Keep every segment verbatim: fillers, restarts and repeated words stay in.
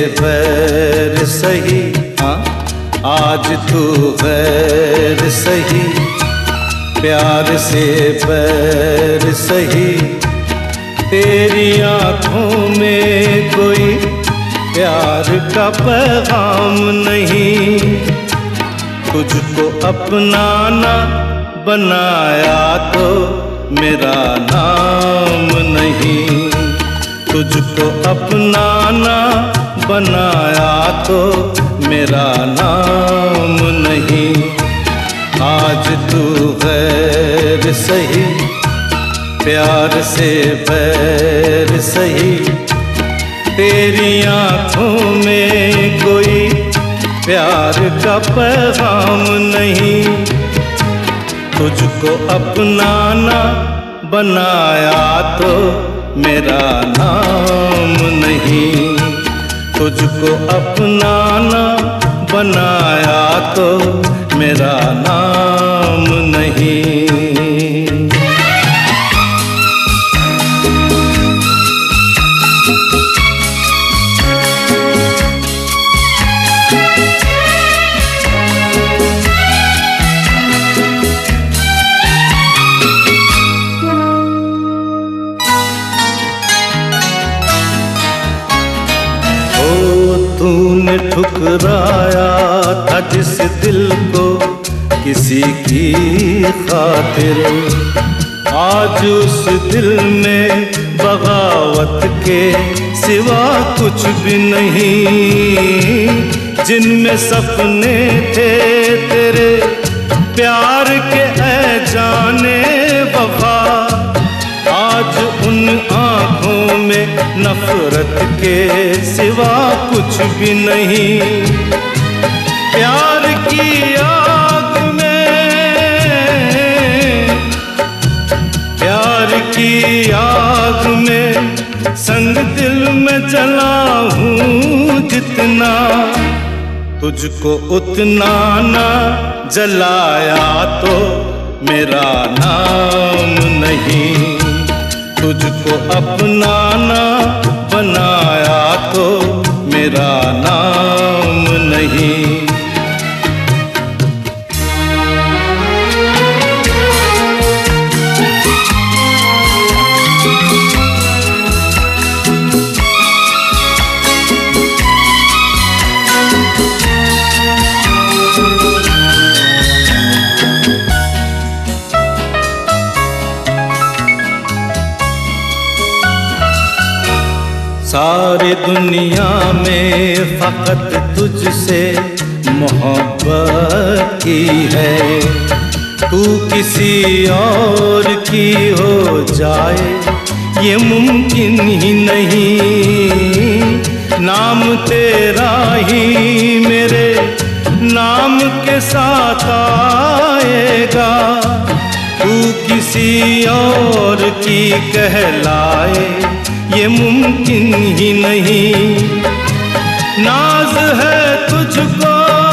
बैर सही, हाँ आज तू गैर सही, प्यार से बैर सही। तेरी आँखों में कोई प्यार का पैगाम नहीं, तुझको अपनाना बनाया तो मेरा नाम नहीं, तुझको अपनाना बनाया तो मेरा नाम नहीं। आज तू गैर सही, प्यार से बैर सही। तेरी आँखों में कोई प्यार का पैगाम नहीं, तुझको अपनाना बनाया तो मेरा नाम नहीं, तुझको अपनाना बनाया तो मेरा नाम नहीं। तूने ठुकराया था जिस दिल को किसी की खातिर, आज उस दिल में बगावत के सिवा कुछ भी नहीं। जिनमें सपने थे तेरे प्यार के ऐ जाने वफा, आज उन आँखों में नफरत के सिवा कुछ भी नहीं। प्यार की आग में, प्यार की आग में संग दिल में जला हूँ जितना, तुझको उतना ना जलाया तो मेरा नाम नहीं, तुझको अपनाना बनाया तो मेरा नाम नहीं। सारी दुनिया में फकत तुझसे मोहब्बत की है, तू किसी और की हो जाए ये मुमकिन ही नहीं। नाम तेरा ही मेरे नाम के साथ आएगा, तू किसी और की कहलाए ये मुमकिन ही नहीं। नाज है तुझको,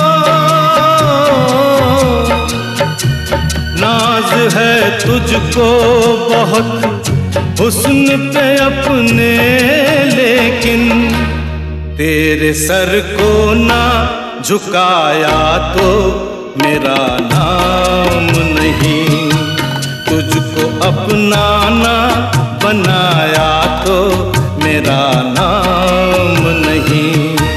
नाज है तुझको बहुत हुस्न पे अपने, लेकिन तेरे सर को ना झुकाया तो मेरा नाम नहीं, तुझको अपनाना बनाया तो मेरा नाम नहीं।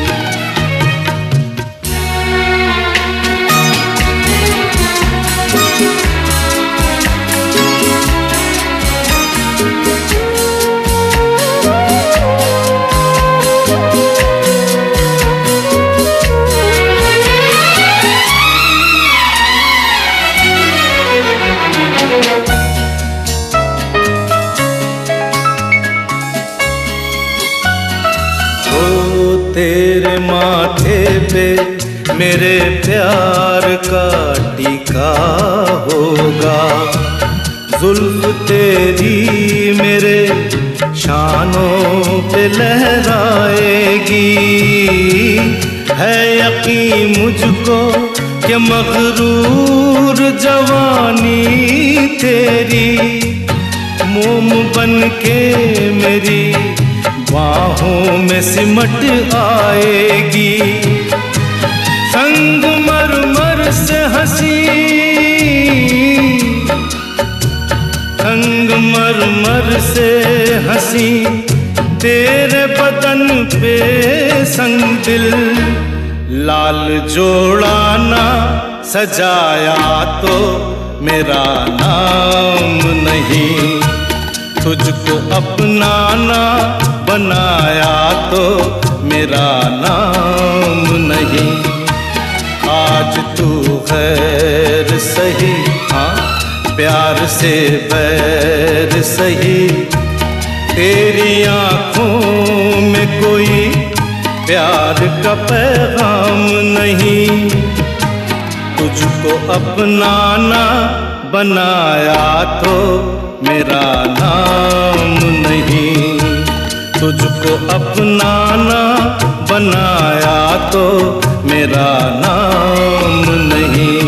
तेरे माथे पे मेरे प्यार का टीका होगा, जुल्फ तेरी मेरे शानों पे लहराएगी। है यकीन मुझको कि मगरूर जवानी तेरी मोम बन के मेरी बाहों में सिमट आएगी। संगमरमर से हंसी, संगमरमर से हंसी तेरे बदन पे संग दिल, लाल जोड़ाना सजाया तो मेरा नाम नहीं, तुझको अपनाना बनाया तो मेरा नाम नहीं। आज तू गैर सही, हाँ प्यार से बैर सही, तेरी आँखों में कोई प्यार का पैगाम नहीं, तुझको अपनाना बनाया तो मेरा नाम नहीं, तुझको अपनाना बनाया तो मेरा नाम नहीं।